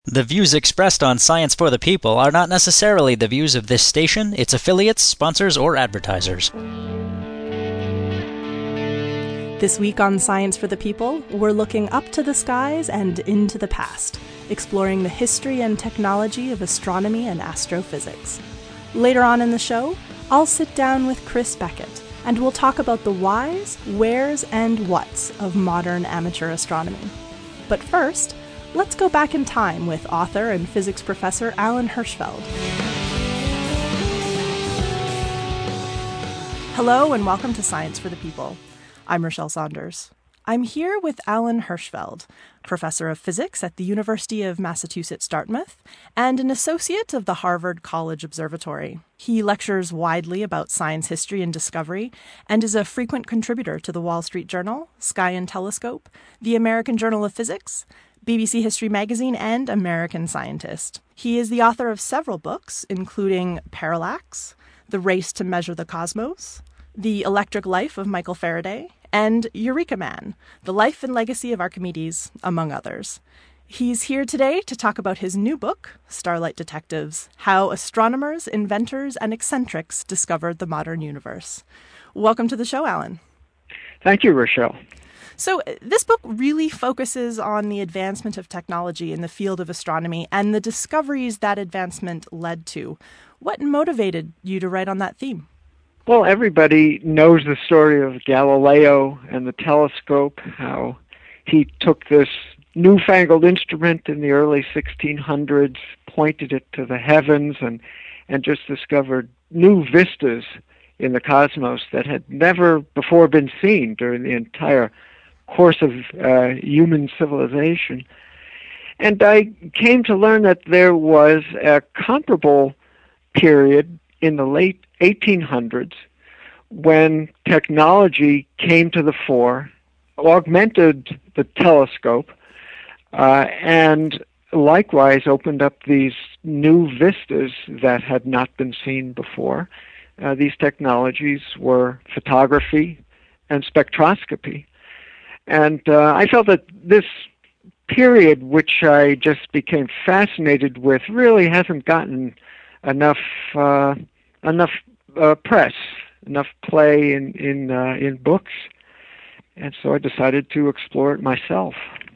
The views expressed on Science for the People are not necessarily the views of this station, its affiliates, sponsors, or advertisers. This week on Science for the People, we're looking up to the skies and into the past, exploring the history and technology of astronomy and astrophysics. Later on in the show, I'll sit down with Chris Beckett, and we'll talk about the whys, wheres, and whats of modern amateur astronomy. But first, let's go back in time with author and physics professor Alan Hirschfeld. Hello and welcome to Science for the People. I'm Rochelle Saunders. I'm here with Alan Hirschfeld, professor of physics at the University of Massachusetts Dartmouth and an associate of the Harvard College Observatory. He lectures widely about science history and discovery and is a frequent contributor to the Wall Street Journal, Sky and Telescope, the American Journal of Physics, BBC History Magazine, and American Scientist. He is the author of several books, including Parallax, The Race to Measure the Cosmos, The Electric Life of Michael Faraday, and Eureka Man, The Life and Legacy of Archimedes, among others. He's here today to talk about his new book, Starlight Detectives: How Astronomers, Inventors, and Eccentrics Discovered the Modern Universe. Welcome to the show, Alan. Thank you, Rochelle. So this book really focuses on the advancement of technology in the field of astronomy and the discoveries that advancement led to. What motivated you to write on that theme? Well, everybody knows the story of Galileo and the telescope, how he took this newfangled instrument in the early 1600s, pointed it to the heavens, and just discovered new vistas in the cosmos that had never before been seen during the entire course of human civilization. And I came to learn that there was a comparable period in the late 1800s when technology came to the fore, augmented the telescope, and likewise opened up these new vistas that had not been seen before. These technologies were photography and spectroscopy. And I felt that this period, which I just became fascinated with, really hasn't gotten enough press, enough play in books, and so I decided to explore it myself.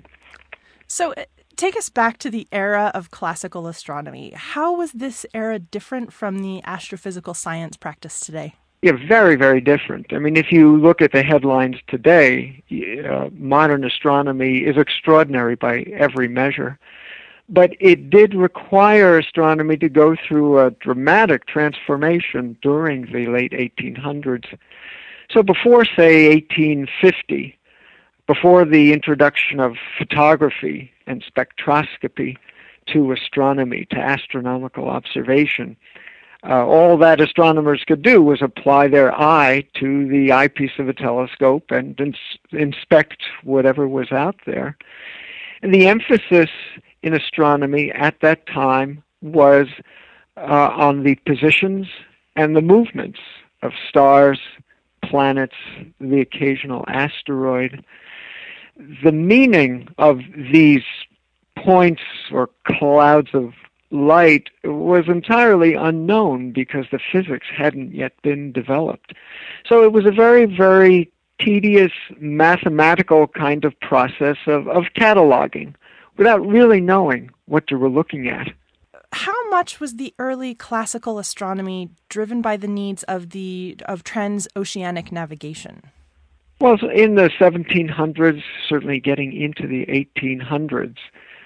So take us back to the era of classical astronomy. How was this era different from the astrophysical science practiced today? Yeah, very, very different. I mean, if you look at the headlines today, modern astronomy is extraordinary by every measure. But it did require astronomy to go through a dramatic transformation during the late 1800s. So before, say, 1850, before the introduction of photography and spectroscopy to astronomy, to astronomical observation, all that astronomers could do was apply their eye to the eyepiece of a telescope and inspect whatever was out there. And the emphasis in astronomy at that time was on the positions and the movements of stars, planets, the occasional asteroid. The meaning of these points or clouds of light was entirely unknown because the physics hadn't yet been developed. So it was a very, very tedious mathematical kind of process of cataloging without really knowing what you were looking at. How much was the early classical astronomy driven by the needs of transoceanic navigation? Well, in the 1700s, certainly getting into the 1800s,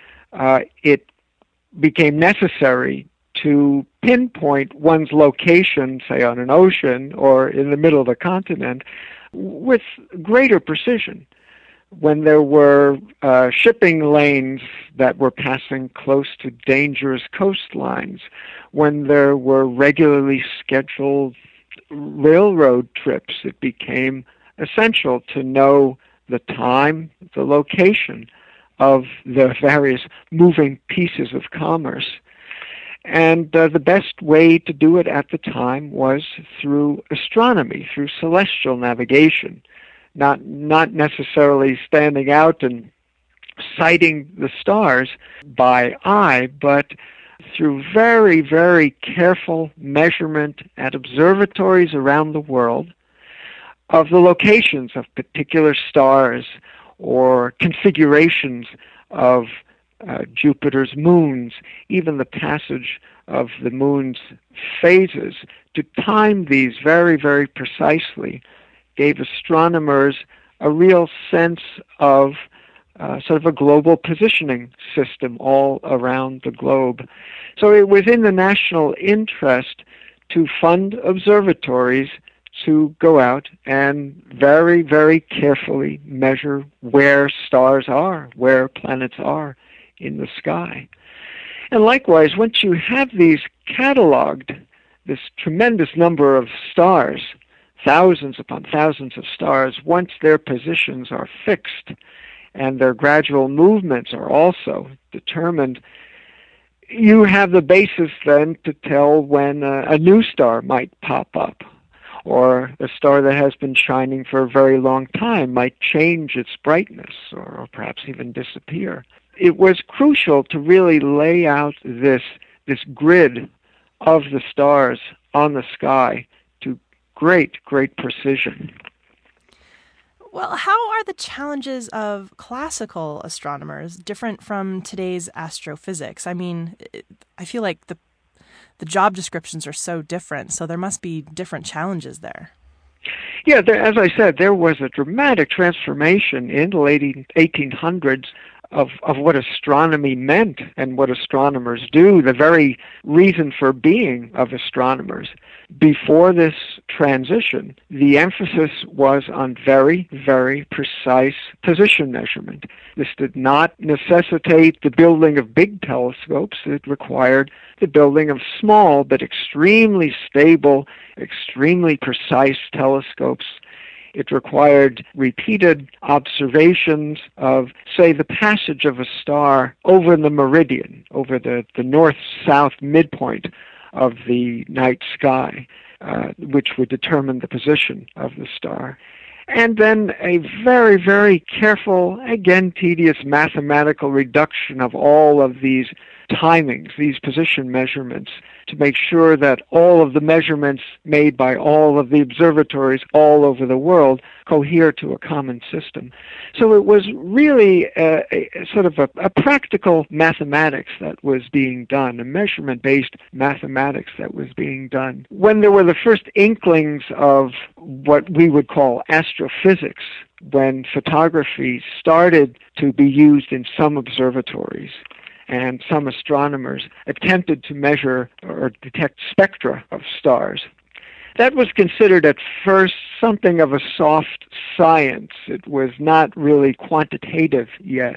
it became necessary to pinpoint one's location, say on an ocean or in the middle of a continent, with greater precision. When there were shipping lanes that were passing close to dangerous coastlines, when there were regularly scheduled railroad trips, it became essential to know the time, the location of the various moving pieces of commerce. And the best way to do it at the time was through astronomy, through celestial navigation, not necessarily standing out and sighting the stars by eye, but through very, very careful measurement at observatories around the world of the locations of particular stars or configurations of Jupiter's moons, even the passage of the moon's phases, to time these very, very precisely, gave astronomers a real sense of sort of a global positioning system all around the globe. So it was in the national interest to fund observatories to go out and very, very carefully measure where stars are, where planets are in the sky. And likewise, once you have these cataloged, this tremendous number of stars, thousands upon thousands of stars, once their positions are fixed and their gradual movements are also determined, you have the basis then to tell when a new star might pop up, or a star that has been shining for a very long time might change its brightness or perhaps even disappear. It was crucial to really lay out this grid of the stars on the sky to great, great precision. Well, how are the challenges of classical astronomers different from today's astrophysics? I mean, I feel like the job descriptions are so different, so there must be different challenges there. Yeah, as I said, there was a dramatic transformation in the late 1800s of what astronomy meant and what astronomers do, the very reason for being of astronomers. Before this transition, the emphasis was on very, very precise position measurement. This did not necessitate the building of big telescopes. It required the building of small but extremely stable, extremely precise telescopes. It required repeated observations of, say, the passage of a star over the meridian, over the north-south midpoint of the night sky, which would determine the position of the star. And then a very, very careful, again tedious mathematical reduction of all of these timings, these position measurements, to make sure that all of the measurements made by all of the observatories all over the world cohere to a common system. So it was really a sort of a practical mathematics that was being done, a measurement-based mathematics that was being done. When there were the first inklings of what we would call astrophysics, when photography started to be used in some observatories, and some astronomers attempted to measure or detect spectra of stars. That was considered at first something of a soft science. It was not really quantitative yet.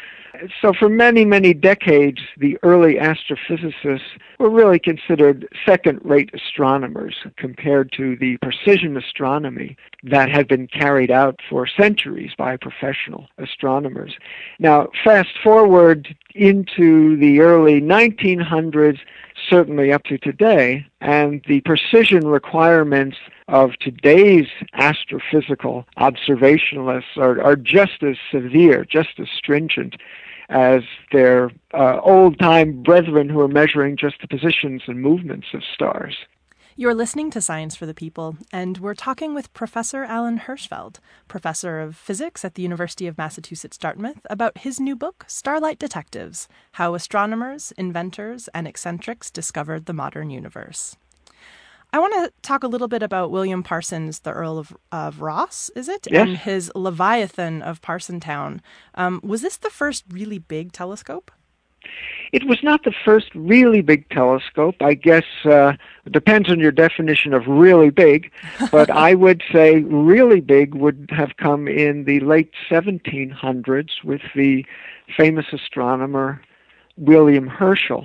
So for many, many decades, the early astrophysicists were really considered second-rate astronomers compared to the precision astronomy that had been carried out for centuries by professional astronomers. Now, fast forward into the early 1900s, certainly up to today, and the precision requirements of today's astrophysical observationalists are just as severe, just as stringent as their old-time brethren who are measuring just the positions and movements of stars. You're listening to Science for the People, and we're talking with Professor Alan Hirschfeld, professor of physics at the University of Massachusetts Dartmouth, about his new book, Starlight Detectives: How Astronomers, Inventors, and Eccentrics Discovered the Modern Universe. I want to talk a little bit about William Parsons, the Earl of Rosse, is it? Yes. And his Leviathan of Parsonstown. Was this the first really big telescope? It was not the first really big telescope. I guess it depends on your definition of really big, but I would say really big would have come in the late 1700s with the famous astronomer William Herschel.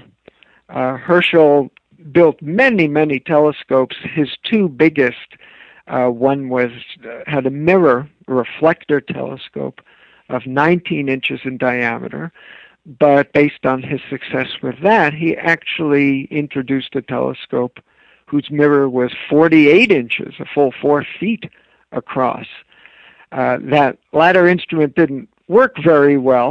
Herschel built many, many telescopes. His two biggest, one had a mirror, a reflector telescope of 19 inches in diameter, but based on his success with that, he actually introduced a telescope whose mirror was 48 inches, a full 4 feet across. That latter instrument didn't work very well,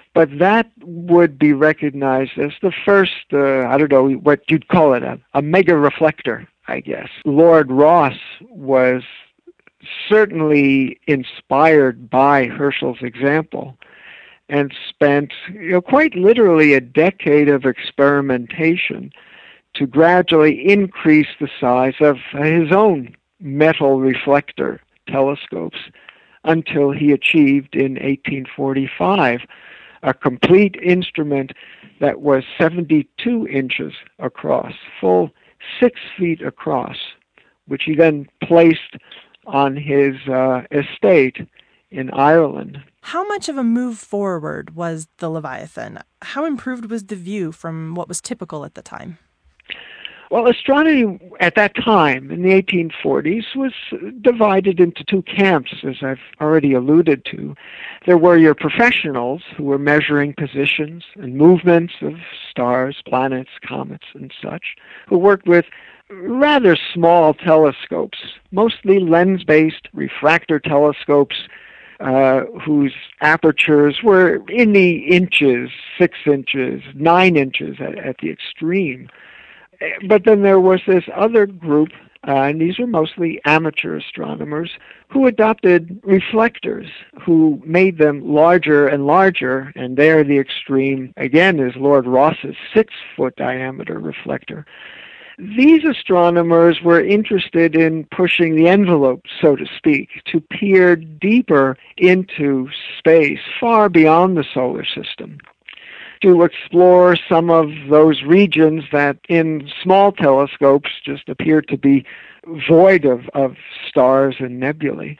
But that would be recognized as the first, I don't know what you'd call it, a mega reflector, I guess. Lord Rosse was certainly inspired by Herschel's example and spent quite literally a decade of experimentation to gradually increase the size of his own metal reflector telescopes until he achieved in 1845 a complete instrument that was 72 inches across, full 6 feet across, which he then placed on his estate in Ireland. How much of a move forward was the Leviathan? How improved was the view from what was typical at the time? Well, astronomy at that time, in the 1840s, was divided into two camps, as I've already alluded to. There were your professionals who were measuring positions and movements of stars, planets, comets, and such, who worked with rather small telescopes, mostly lens-based refractor telescopes, whose apertures were in the inches, 6 inches, 9 inches at the extreme. But then there was this other group, and these were mostly amateur astronomers, who adopted reflectors, who made them larger and larger, and there the extreme, again, is Lord Rosse's 6-foot diameter reflector. These astronomers were interested in pushing the envelope, so to speak, to peer deeper into space, far beyond the solar system, to explore some of those regions that in small telescopes just appear to be void of stars and nebulae.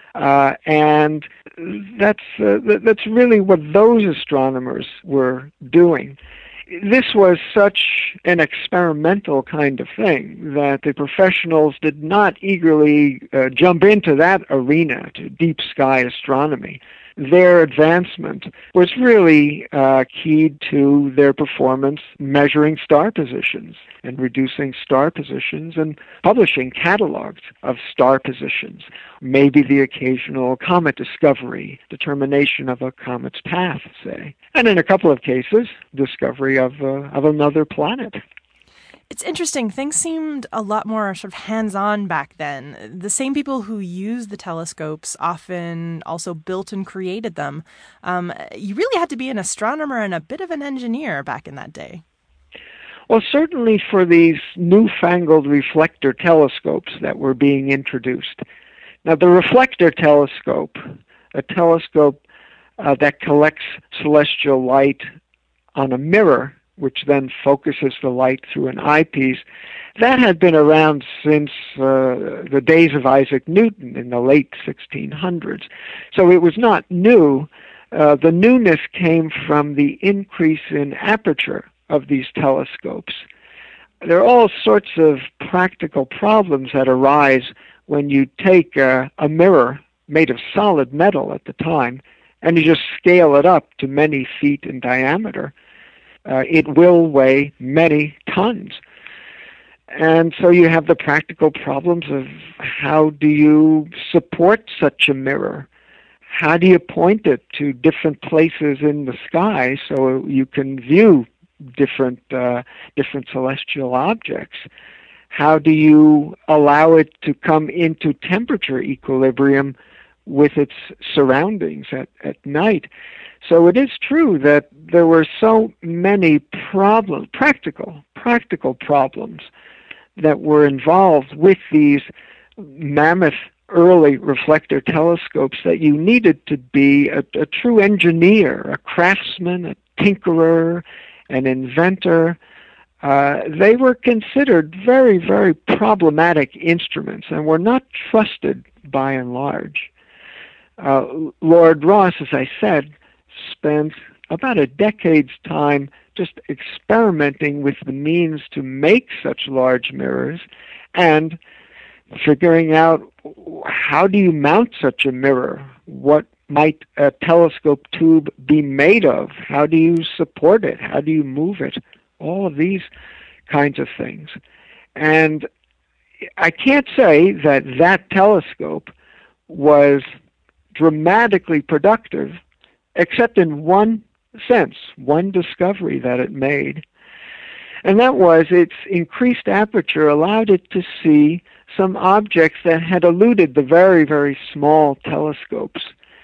And that's really what those astronomers were doing. This was such an experimental kind of thing that the professionals did not eagerly jump into that arena, to deep sky astronomy. Their advancement was really keyed to their performance measuring star positions and reducing star positions and publishing catalogs of star positions, maybe the occasional comet discovery, determination of a comet's path, say, and in a couple of cases, discovery of another planet. It's interesting. Things seemed a lot more sort of hands-on back then. The same people who used the telescopes often also built and created them. You really had to be an astronomer and a bit of an engineer back in that day. Well, certainly for these newfangled reflector telescopes that were being introduced. Now, the reflector telescope, a telescope that collects celestial light on a mirror, which then focuses the light through an eyepiece, that had been around since the days of Isaac Newton in the late 1600s. So it was not new. The newness came from the increase in aperture of these telescopes. There are all sorts of practical problems that arise when you take a mirror made of solid metal at the time and you just scale it up to many feet in diameter. It will weigh many tons. And so you have the practical problems of how do you support such a mirror? How do you point it to different places in the sky so you can view different celestial objects? How do you allow it to come into temperature equilibrium with its surroundings at night? So it is true that there were so many problems, practical problems that were involved with these mammoth early reflector telescopes that you needed to be a true engineer, a craftsman, a tinkerer, an inventor. They were considered very, very problematic instruments and were not trusted by and large. Lord Rosse, as I said, spent about a decade's time just experimenting with the means to make such large mirrors and figuring out how do you mount such a mirror? What might a telescope tube be made of? How do you support it? How do you move it? All of these kinds of things. And I can't say that that telescope was dramatically productive except in one sense, one discovery that it made. And that was its increased aperture allowed it to see some objects that had eluded the very, very small telescopes.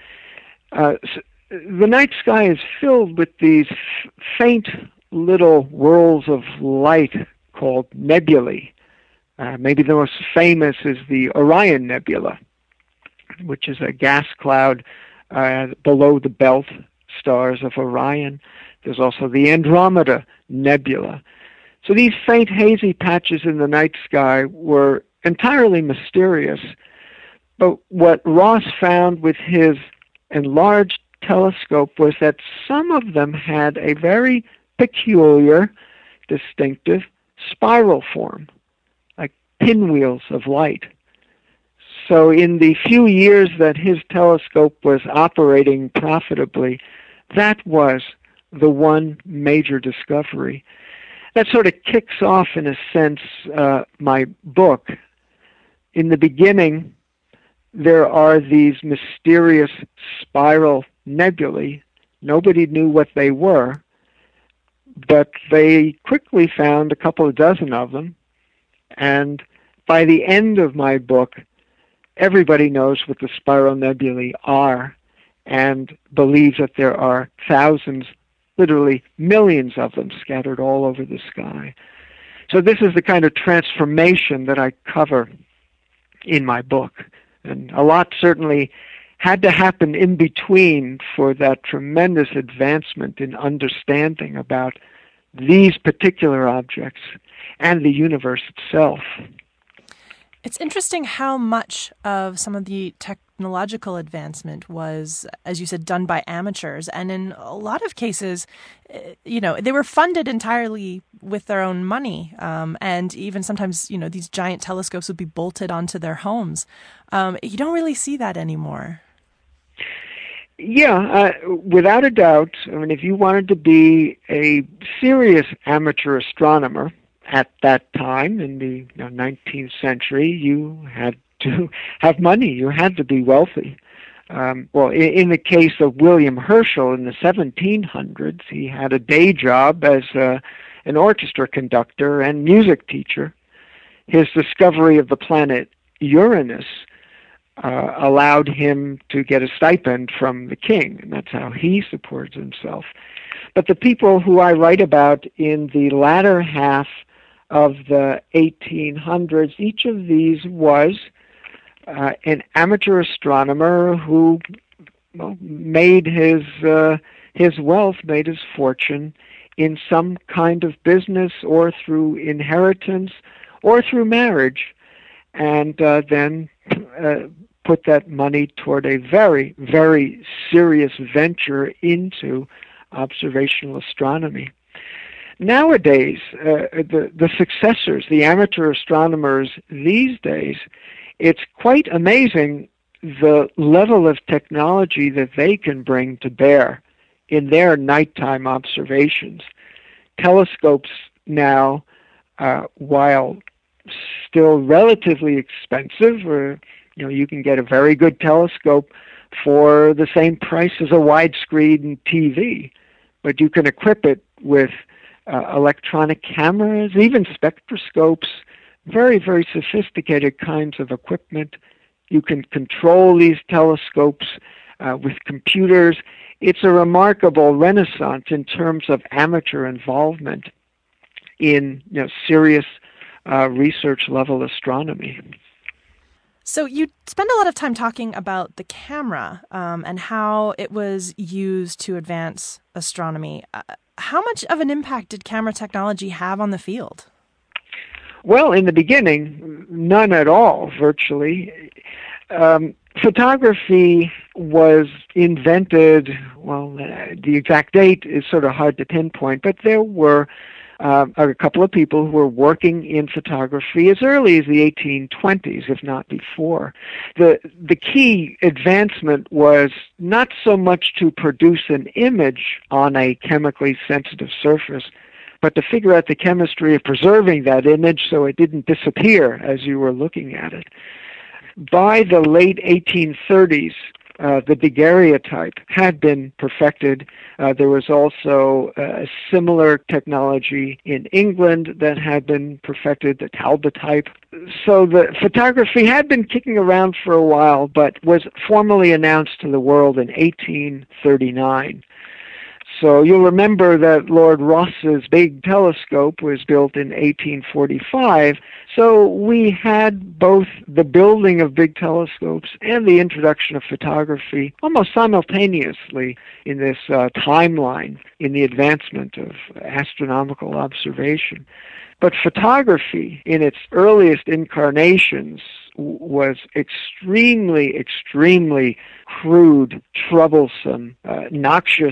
The night sky is filled with these faint little whirls of light called nebulae. Maybe the most famous is the Orion Nebula, which is a gas cloud below the belt stars of Orion. There's also the Andromeda Nebula. So these faint hazy patches in the night sky were entirely mysterious. But what Ross found with his enlarged telescope was that some of them had a very peculiar, distinctive spiral form, like pinwheels of light. So in the few years that his telescope was operating profitably, that was the one major discovery. That sort of kicks off, in a sense, my book. In the beginning, there are these mysterious spiral nebulae. Nobody knew what they were, but they quickly found a couple of dozen of them. And by the end of my book, everybody knows what the spiral nebulae are and believes that there are thousands, literally millions of them scattered all over the sky. So this is the kind of transformation that I cover in my book. And a lot certainly had to happen in between for that tremendous advancement in understanding about these particular objects and the universe itself. It's interesting how much of some of the technological advancement was, as you said, done by amateurs. And in a lot of cases, they were funded entirely with their own money. And even sometimes, these giant telescopes would be bolted onto their homes. You don't really see that anymore. Yeah, without a doubt. I mean, if you wanted to be a serious amateur astronomer at that time in the 19th century, you had to have money. You had to be wealthy. In the case of William Herschel in the 1700s, he had a day job as an orchestra conductor and music teacher. His discovery of the planet Uranus allowed him to get a stipend from the king, and that's how he supports himself. But the people who I write about in the latter half of the 1800s, each of these was an amateur astronomer who made his wealth, made his fortune in some kind of business or through inheritance or through marriage, and then put that money toward a very, very serious venture into observational astronomy. Nowadays, the successors, the amateur astronomers these days, it's quite amazing the level of technology that they can bring to bear in their nighttime observations. Telescopes now, while still relatively expensive, or you can get a very good telescope for the same price as a widescreen TV, but you can equip it with electronic cameras, even spectroscopes, very, very sophisticated kinds of equipment. You can control these telescopes with computers. It's a remarkable renaissance in terms of amateur involvement in serious research-level astronomy. So you spend a lot of time talking about the camera and how it was used to advance astronomy. How much of an impact did camera technology have on the field? Well, in the beginning, none at all, virtually. Photography was invented, the exact date is sort of hard to pinpoint, but there were a couple of people who were working in photography as early as the 1820s, if not before. The key advancement was not so much to produce an image on a chemically sensitive surface, but to figure out the chemistry of preserving that image so it didn't disappear as you were looking at it. By the late 1830s, the daguerreotype had been perfected. There was also a similar technology in England that had been perfected, the Talbotype. So the photography had been kicking around for a while, but was formally announced to the world in 1839. So you'll remember that Lord Rosse's big telescope was built in 1845. So we had both the building of big telescopes and the introduction of photography almost simultaneously in this timeline in the advancement of astronomical observation. But photography in its earliest incarnations was extremely, extremely crude, troublesome, noxious.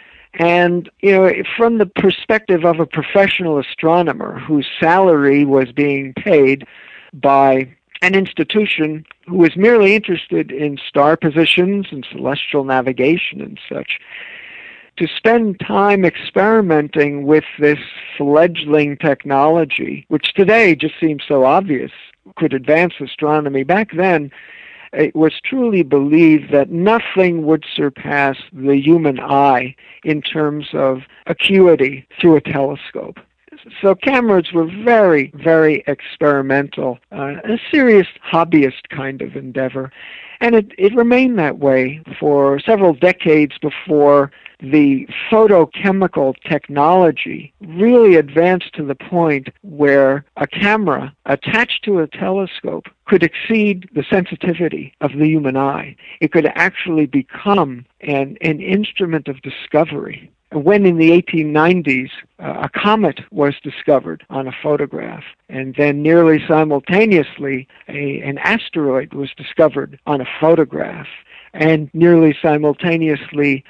And, from the perspective of a professional astronomer whose salary was being paid by an institution who was merely interested in star positions and celestial navigation and such, to spend time experimenting with this fledgling technology, which today just seems so obvious could advance astronomy, back then it was truly believed that nothing would surpass the human eye in terms of acuity through a telescope. So cameras were very, very experimental, a serious hobbyist kind of endeavor. And it remained that way for several decades before the photochemical technology really advanced to the point where a camera attached to a telescope could exceed the sensitivity of the human eye. It could actually become an instrument of discovery. When in the 1890s, a comet was discovered on a photograph, and then nearly simultaneously, an asteroid was discovered on a photograph, and nearly simultaneously,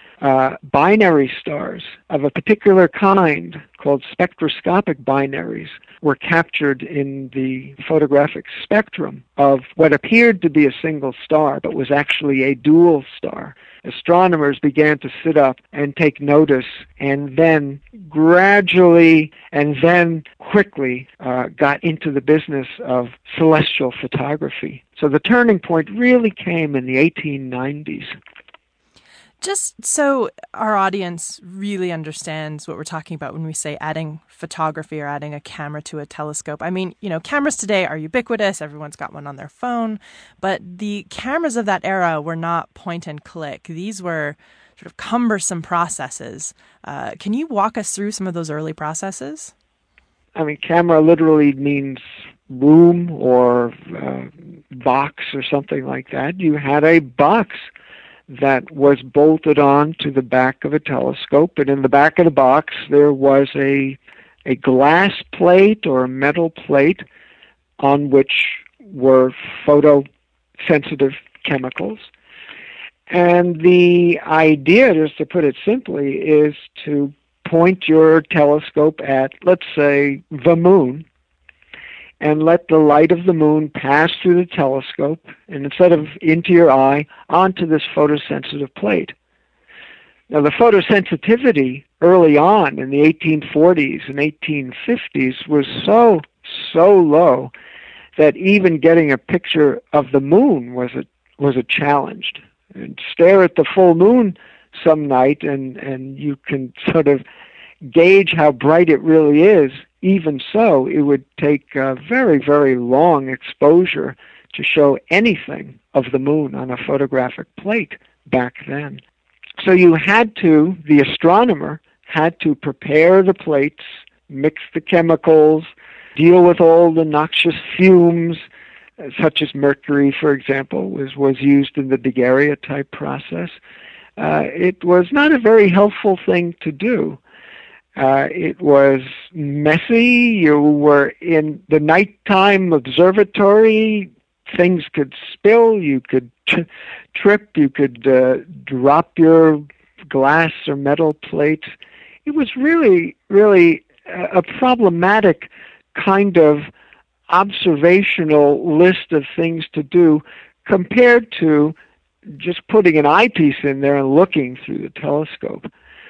binary stars of a particular kind called spectroscopic binaries were captured in the photographic spectrum of what appeared to be a single star, but was actually a dual star. Astronomers began to sit up and take notice, and then gradually and then quickly got into the business of celestial photography. So the turning point really came in the 1890s. Just so our audience really understands what we're talking about when we say adding photography or adding a camera to a telescope. I mean, cameras today are ubiquitous. Everyone's got one on their phone. But the cameras of that era were not point and click. These were sort of cumbersome processes. Can you walk us through some of those early processes? I mean, camera literally means room or box or something like that. You had a box that was bolted on to the back of a telescope, and in the back of the box there was a glass plate or a metal plate on which were photosensitive chemicals. And the idea, just to put it simply, is to point your telescope at, let's say, the moon, and let the light of the moon pass through the telescope, and instead of into your eye, onto this photosensitive plate. Now, the photosensitivity early on in the 1840s and 1850s was so low that even getting a picture of the moon was a challenge. And stare at the full moon some night, and you can sort of gauge how bright it really is. Even so, it would take a very, very long exposure to show anything of the moon on a photographic plate back then. So the astronomer had to prepare the plates, mix the chemicals, deal with all the noxious fumes, such as mercury, for example, was used in the daguerreotype process. It was not a very helpful thing to do. It was messy. You were in the nighttime observatory. Things could spill. You could trip. You could drop your glass or metal plate. It was really, really a problematic kind of observational list of things to do compared to just putting an eyepiece in there and looking through the telescope.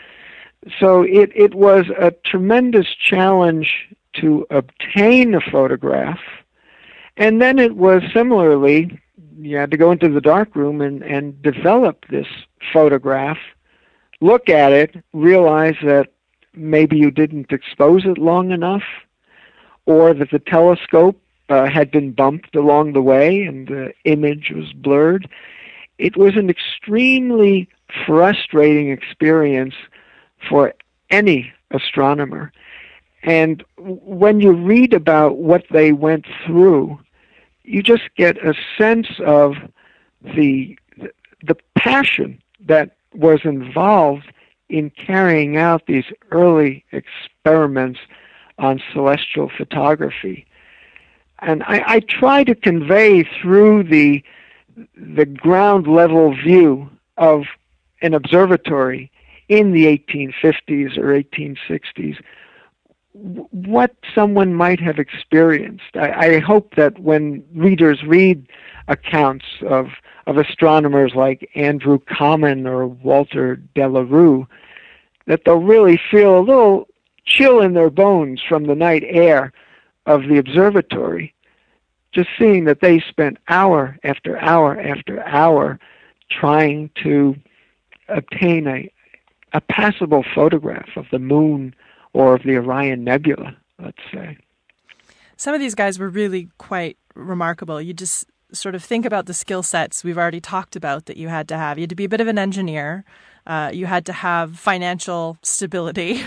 So it was a tremendous challenge to obtain a photograph, and then it was similarly You had to go into the darkroom and develop this photograph, look at it, realize that maybe you didn't expose it long enough, or that the telescope had been bumped along the way and the image was blurred. It was an extremely frustrating experience for any astronomer. And when you read about what they went through, you just get a sense of the passion that was involved in carrying out these early experiments on celestial photography. And I try to convey through the ground level view of an observatory in the 1850s or 1860s what someone might have experienced. I hope that when readers read accounts of astronomers like Andrew Common or Walter de la Rue, that they'll really feel a little chill in their bones from the night air of the observatory, just seeing that they spent hour after hour after hour trying to obtain a passable photograph of the moon or of the Orion Nebula, let's say. Some of these guys were really quite remarkable. You just sort of think about the skill sets we've already talked about that you had to have. You had to be a bit of an engineer. You had to have financial stability.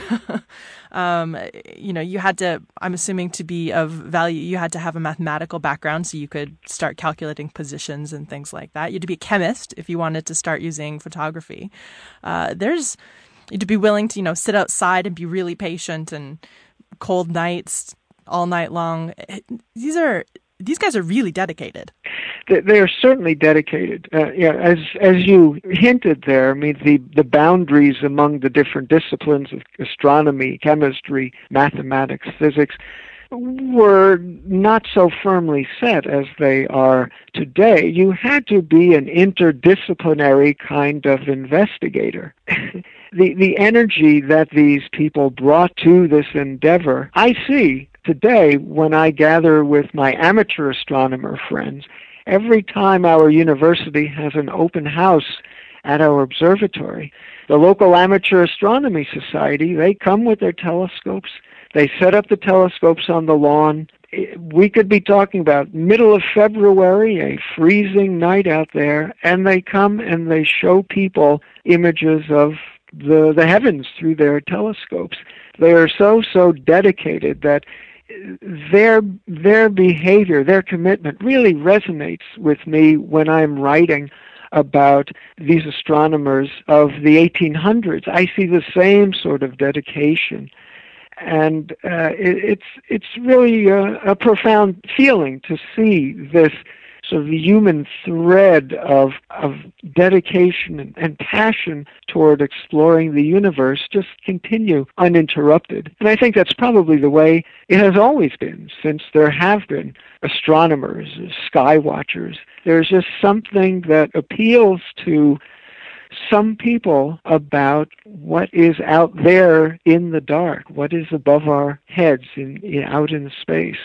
You had to, I'm assuming to be of value, you had to have a mathematical background so you could start calculating positions and things like that. You had to be a chemist if you wanted to start using photography. You had to be willing to, sit outside and be really patient and cold nights all night long. These guys are really dedicated. They are certainly dedicated. As you hinted there, I mean, the boundaries among the different disciplines of astronomy, chemistry, mathematics, physics were not so firmly set as they are today. You had to be an interdisciplinary kind of investigator. The energy that these people brought to this endeavor, I see today when I gather with my amateur astronomer friends. Every time our university has an open house at our observatory, the local amateur astronomy society, they come with their telescopes. They set up the telescopes on the lawn. We could be talking about middle of February, a freezing night out there, and they come and they show people images of the heavens through their telescopes. They are so dedicated that their behavior, their commitment really resonates with me when I'm writing about these astronomers of the 1800s. I see the same sort of dedication. And it's really a profound feeling to see this sort of human thread of dedication and passion toward exploring the universe just continue uninterrupted. And I think that's probably the way it has always been since there have been astronomers, sky watchers. There's just something that appeals to some people about what is out there in the dark, what is above our heads out in space.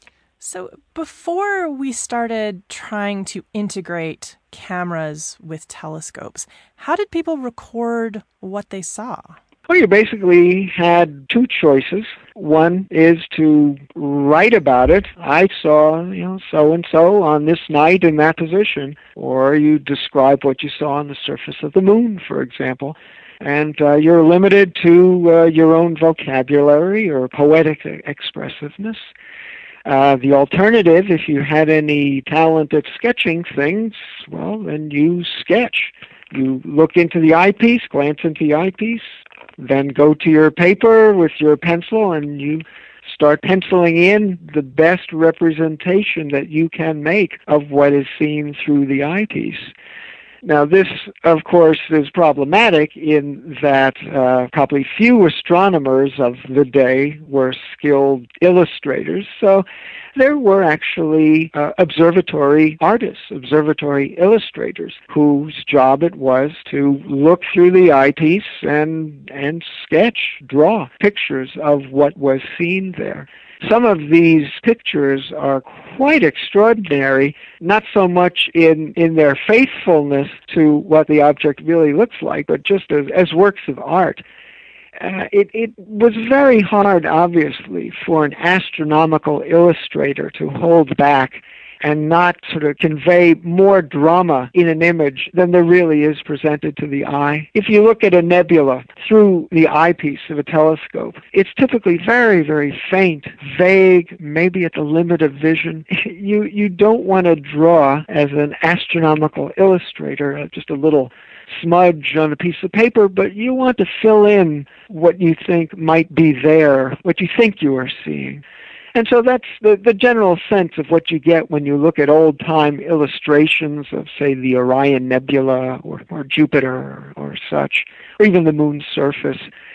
So before we started trying to integrate cameras with telescopes, how did people record what they saw? Well, you basically had two choices. One is to write about it. I saw, so-and-so on this night in that position. Or you describe what you saw on the surface of the moon, for example. And you're limited to your own vocabulary or poetic expressiveness. The alternative, if you had any talent at sketching things, well, then you sketch. You look into the eyepiece, glance into the eyepiece, then go to your paper with your pencil and you start penciling in the best representation that you can make of what is seen through the eyepiece. Now, this, of course, is problematic in that probably few astronomers of the day were skilled illustrators, so there were actually observatory artists, observatory illustrators, whose job it was to look through the eyepiece and sketch, draw pictures of what was seen there. Some of these pictures are quite extraordinary, not so much in their faithfulness to what the object really looks like, but just as works of art. It was very hard, obviously, for an astronomical illustrator to hold back and not sort of convey more drama in an image than there really is presented to the eye. If you look at a nebula through the eyepiece of a telescope, it's typically very, very faint, vague, maybe at the limit of vision. You don't want to draw, as an astronomical illustrator, just a little smudge on a piece of paper, but you want to fill in what you think might be there, what you think you are seeing. And so that's the general sense of what you get when you look at old-time illustrations of, say, the Orion Nebula or Jupiter or such, or even the moon's surface.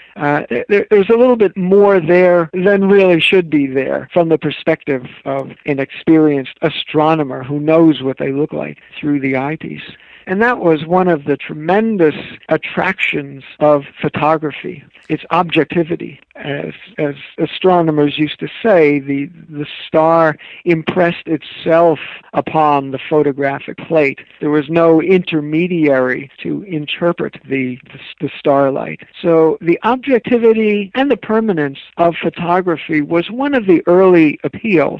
There's a little bit more there than really should be there from the perspective of an experienced astronomer who knows what they look like through the eyepiece. And that was one of the tremendous attractions of photography, its objectivity. As astronomers used to say, the star impressed itself upon the photographic plate. There was no intermediary to interpret the starlight. So the objectivity and the permanence of photography was one of the early appeals.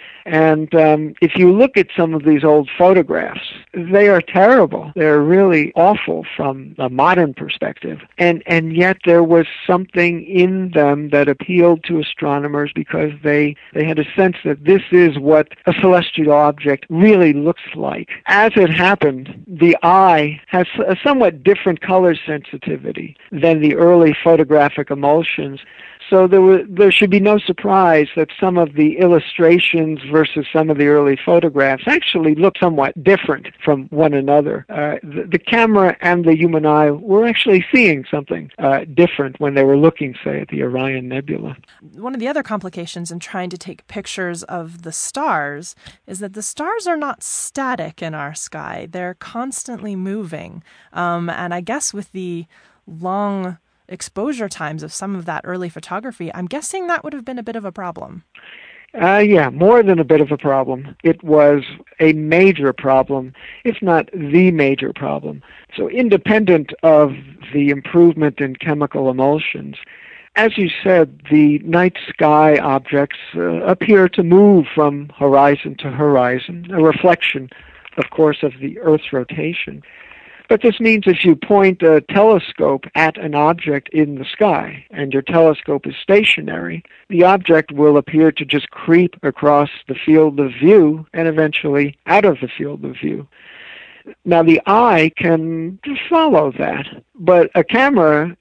And if you look at some of these old photographs, they are terrible. They're really awful from a modern perspective. And yet there was something in them that appealed to astronomers because they had a sense that this is what a celestial object really looks like. As it happened, the eye has a somewhat different color sensitivity than the early photographic emulsions. So there should be no surprise that some of the illustrations versus some of the early photographs actually look somewhat different from one another. The camera and the human eye were actually seeing something different when they were looking, say, at the Orion Nebula. One of the other complications in trying to take pictures of the stars is that the stars are not static in our sky. They're constantly moving. And I guess with the long exposure times of some of that early photography, I'm guessing that would have been a bit of a problem. Yeah, more than a bit of a problem. It was a major problem, if not the major problem. So independent of the improvement in chemical emulsions, as you said, the night sky objects appear to move from horizon to horizon, a reflection, of course, of the Earth's rotation. But this means if you point a telescope at an object in the sky and your telescope is stationary, the object will appear to just creep across the field of view and eventually out of the field of view. Now the eye can follow that, but a camera,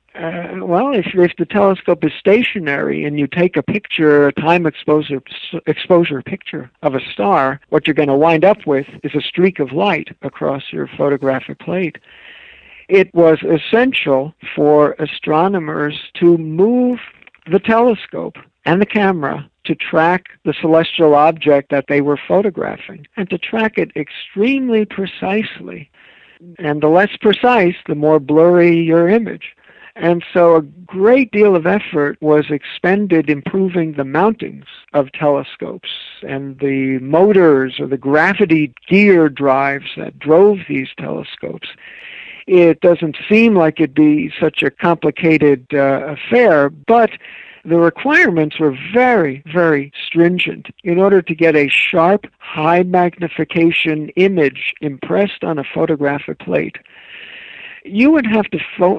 if the telescope is stationary and you take a picture, a time exposure picture of a star, what you're going to wind up with is a streak of light across your photographic plate. It was essential for astronomers to move the telescope and the camera to track the celestial object that they were photographing and to track it extremely precisely. And the less precise, the more blurry your image. And so a great deal of effort was expended improving the mountings of telescopes and the motors or the gravity gear drives that drove these telescopes. It doesn't seem like it'd be such a complicated affair, but the requirements were very, very stringent. In order to get a sharp, high magnification image impressed on a photographic plate, you would have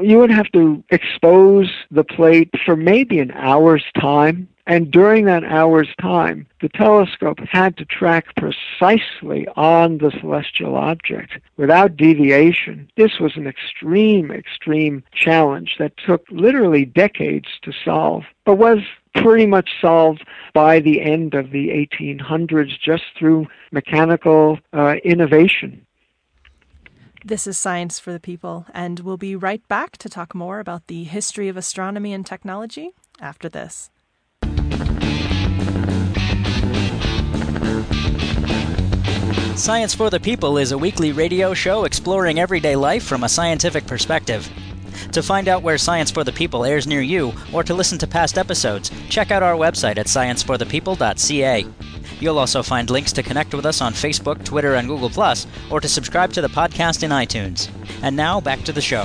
to expose the plate for maybe an hour's time, and during that hour's time, the telescope had to track precisely on the celestial object without deviation. This was an extreme, extreme challenge that took literally decades to solve, but was pretty much solved by the end of the 1800s just through mechanical innovation. This is Science for the People, and we'll be right back to talk more about the history of astronomy and technology after this. Science for the People is a weekly radio show exploring everyday life from a scientific perspective. To find out where Science for the People airs near you, or to listen to past episodes, check out our website at scienceforthepeople.ca. You'll also find links to connect with us on Facebook, Twitter, and Google+, or to subscribe to the podcast in iTunes. And now, back to the show.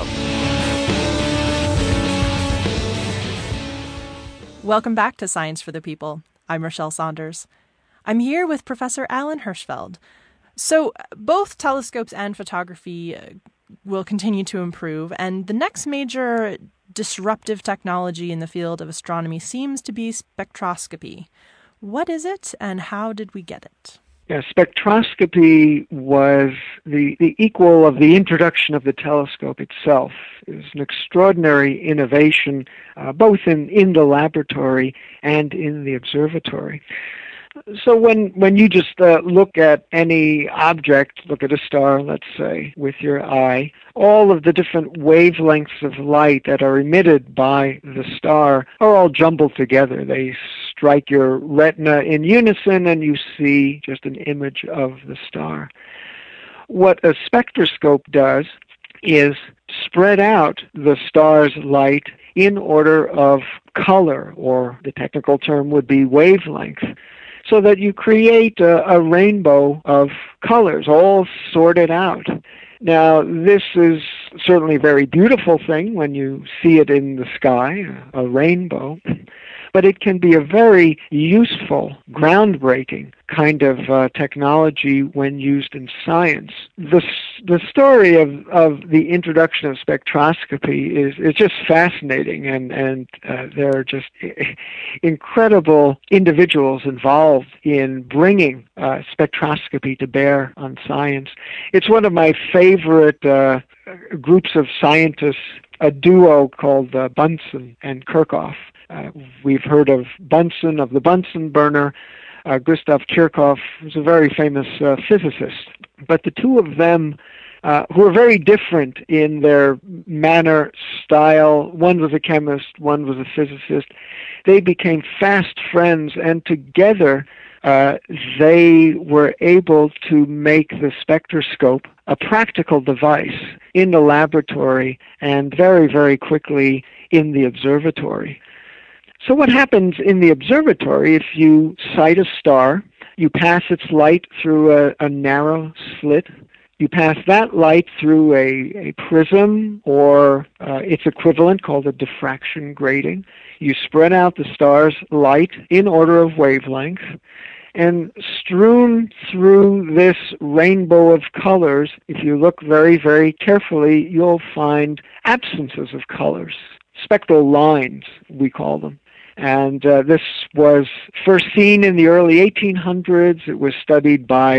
Welcome back to Science for the People. I'm Rochelle Saunders. I'm here with Professor Alan Hirschfeld. So both telescopes and photography will continue to improve, and the next major disruptive technology in the field of astronomy seems to be spectroscopy. What is it, and how did we get it? Yeah, spectroscopy was the equal of the introduction of the telescope itself. It was an extraordinary innovation, both in the laboratory and in the observatory. So when you just look at any object, look at a star, let's say, with your eye, all of the different wavelengths of light that are emitted by the star are all jumbled together. They strike your retina in unison and you see just an image of the star. What a spectroscope does is spread out the star's light in order of color, or the technical term would be wavelength, so that you create a rainbow of colors, all sorted out. Now, this is certainly a very beautiful thing when you see it in the sky, a rainbow, but it can be a very useful, groundbreaking kind of technology when used in science. The story of the introduction of spectroscopy is just fascinating, and there are just incredible individuals involved in bringing spectroscopy to bear on science. It's one of my favorite groups of scientists, a duo called Bunsen and Kirchhoff. We've heard of Bunsen, of the Bunsen burner. Gustav Kirchhoff was a very famous physicist. But the two of them, who are very different in their manner, style, one was a chemist, one was a physicist, they became fast friends, and together they were able to make the spectroscope a practical device in the laboratory and very, very quickly in the observatory. So what happens in the observatory, if you sight a star, you pass its light through a narrow slit. You pass that light through a prism or its equivalent called a diffraction grating. You spread out the star's light in order of wavelength, and strewn through this rainbow of colors, if you look very, very carefully, you'll find absences of colors, spectral lines, we call them. And this was first seen in the early 1800s. It was studied by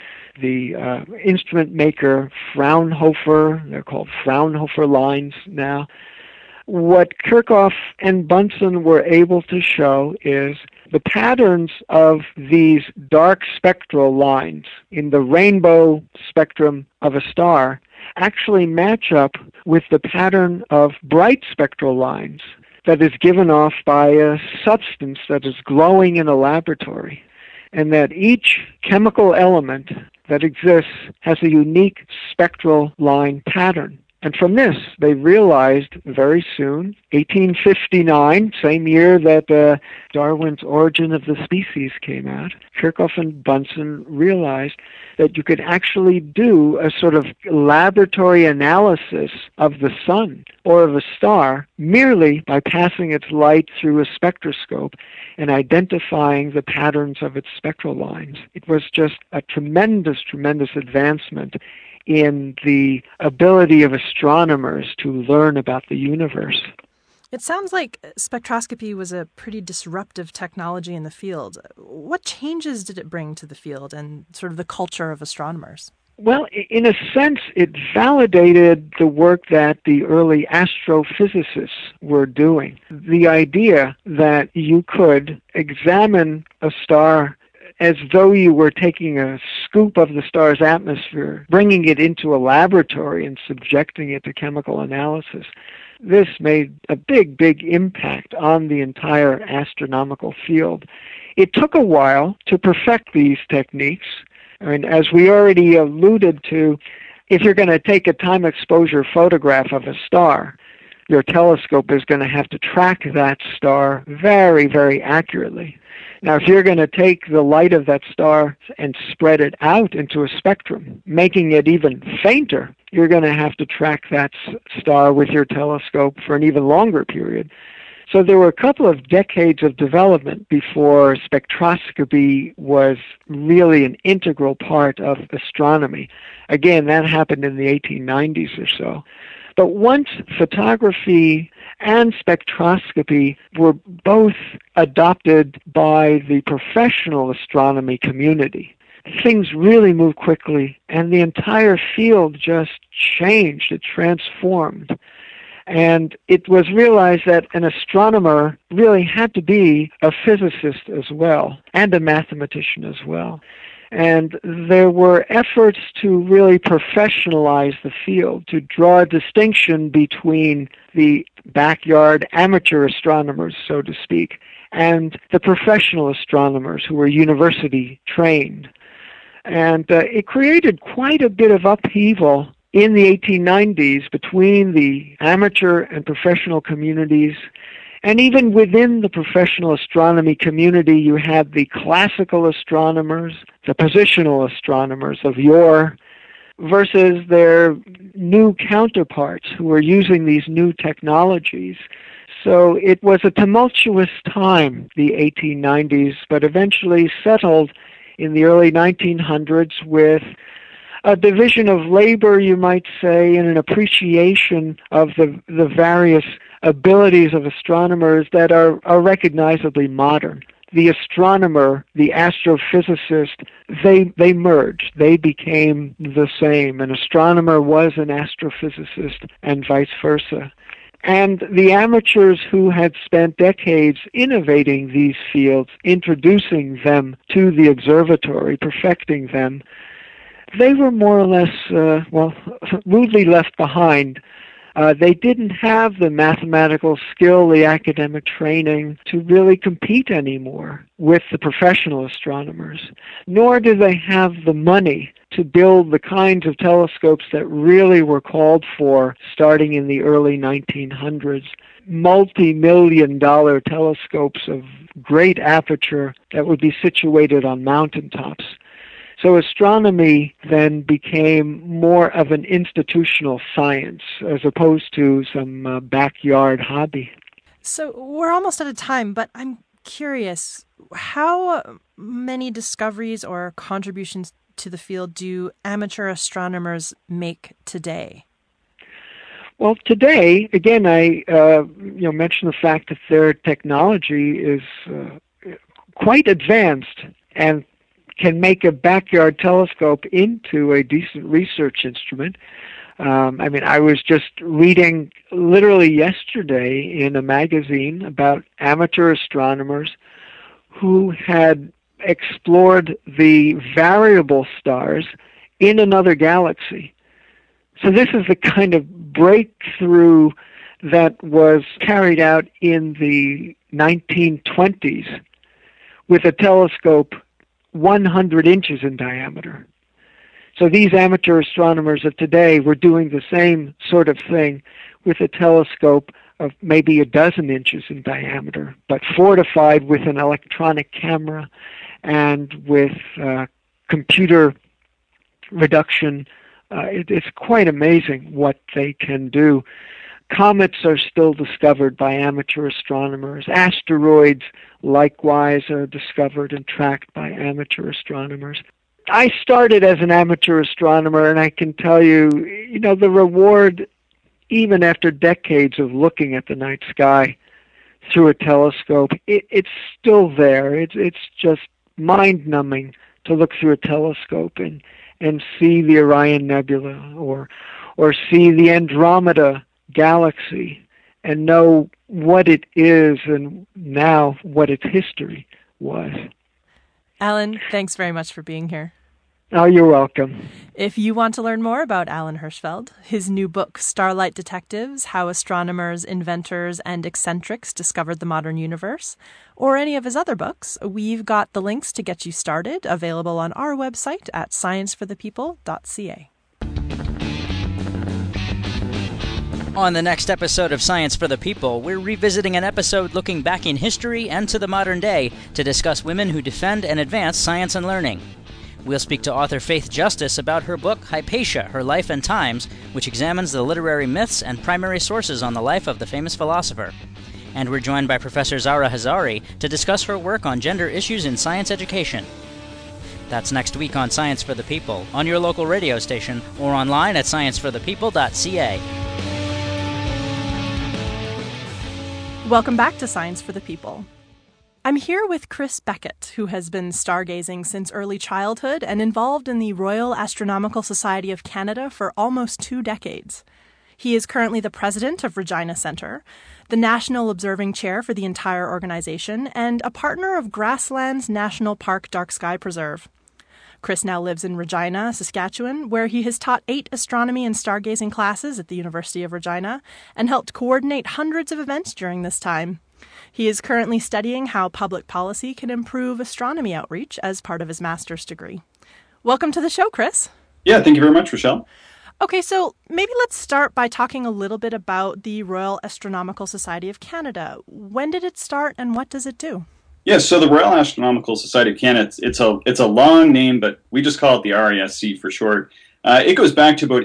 the instrument maker Fraunhofer. They're called Fraunhofer lines now. What Kirchhoff and Bunsen were able to show is the patterns of these dark spectral lines in the rainbow spectrum of a star actually match up with the pattern of bright spectral lines that is given off by a substance that is glowing in a laboratory, and that each chemical element that exists has a unique spectral line pattern. And from this, they realized very soon, 1859, same year that Darwin's Origin of the Species came out, Kirchhoff and Bunsen realized that you could actually do a sort of laboratory analysis of the sun or of a star merely by passing its light through a spectroscope and identifying the patterns of its spectral lines. It was just a tremendous, tremendous advancement in the ability of astronomers to learn about the universe. It sounds like spectroscopy was a pretty disruptive technology in the field. What changes did it bring to the field and sort of the culture of astronomers? Well, in a sense, it validated the work that the early astrophysicists were doing. The idea that you could examine a star as though you were taking a scoop of the star's atmosphere, bringing it into a laboratory and subjecting it to chemical analysis. This made a big, big impact on the entire astronomical field. It took a while to perfect these techniques. I mean, as we already alluded to, if you're going to take a time exposure photograph of a star, your telescope is going to have to track that star very, very accurately. Now, if you're going to take the light of that star and spread it out into a spectrum, making it even fainter, you're going to have to track that star with your telescope for an even longer period. So there were a couple of decades of development before spectroscopy was really an integral part of astronomy. Again, that happened in the 1890s or so. But once photography and spectroscopy were both adopted by the professional astronomy community, things really moved quickly, and the entire field just changed. It transformed. And it was realized that an astronomer really had to be a physicist as well, and a mathematician as well. And there were efforts to really professionalize the field, to draw a distinction between the backyard amateur astronomers, so to speak, and the professional astronomers who were university trained. And it created quite a bit of upheaval in the 1890s between the amateur and professional communities. And even within the professional astronomy community, you had the classical astronomers, the positional astronomers of yore, versus their new counterparts who were using these new technologies. So it was a tumultuous time, the 1890s, but eventually settled in the early 1900s with a division of labor, you might say, and an appreciation of the various abilities of astronomers that are recognizably modern. The astronomer, the astrophysicist, they merged. They became the same. An astronomer was an astrophysicist and vice versa. And the amateurs who had spent decades innovating these fields, introducing them to the observatory, perfecting them, they were more or less, rudely left behind. They didn't have the mathematical skill, the academic training to really compete anymore with the professional astronomers, nor did they have the money to build the kinds of telescopes that really were called for starting in the early 1900s. Multi-million-dollar telescopes of great aperture that would be situated on mountaintops. So astronomy then became more of an institutional science as opposed to some backyard hobby. So we're almost out of time, but I'm curious, how many discoveries or contributions to the field do amateur astronomers make today? Well, today, again, I mentioned the fact that their technology is quite advanced and can make a backyard telescope into a decent research instrument. I was just reading literally yesterday in a magazine about amateur astronomers who had explored the variable stars in another galaxy. So this is the kind of breakthrough that was carried out in the 1920s with a telescope 100 inches in diameter. So these amateur astronomers of today were doing the same sort of thing with a telescope of maybe a dozen inches in diameter, but fortified with an electronic camera and with computer reduction. It's quite amazing what they can do. Comets are still discovered by amateur astronomers. Asteroids, likewise, are discovered and tracked by amateur astronomers. I started as an amateur astronomer, and I can tell you, the reward, even after decades of looking at the night sky through a telescope, it's still there. It's just mind-numbing to look through a telescope and see the Orion Nebula or see the Andromeda galaxy and know what it is and now what its history was. Alan, thanks very much for being here. Oh, you're welcome. If you want to learn more about Alan Hirschfeld, his new book, Starlight Detectives, How Astronomers, Inventors, and Eccentrics Discovered the Modern Universe, or any of his other books, we've got the links to get you started available on our website at scienceforthepeople.ca. On the next episode of Science for the People, we're revisiting an episode looking back in history and to the modern day to discuss women who defend and advance science and learning. We'll speak to author Faith Justice about her book, Hypatia, Her Life and Times, which examines the literary myths and primary sources on the life of the famous philosopher. And we're joined by Professor Zahra Hazari to discuss her work on gender issues in science education. That's next week on Science for the People, on your local radio station, or online at scienceforthepeople.ca. Welcome back to Science for the People. I'm here with Chris Beckett, who has been stargazing since early childhood and involved in the Royal Astronomical Society of Canada for almost 2 decades. He is currently the president of Regina Centre, the National Observing Chair for the entire organization, and a partner of Grasslands National Park Dark Sky Preserve. Chris now lives in Regina, Saskatchewan, where he has taught 8 astronomy and stargazing classes at the University of Regina and helped coordinate hundreds of events during this time. He is currently studying how public policy can improve astronomy outreach as part of his master's degree. Welcome to the show, Chris. Yeah, thank you very much, Rochelle. Okay, so maybe let's start by talking a little bit about the Royal Astronomical Society of Canada. When did it start and what does it do? Yeah, so the Royal Astronomical Society of Canada, it's a long name, but we just call it the RASC for short. It goes back to about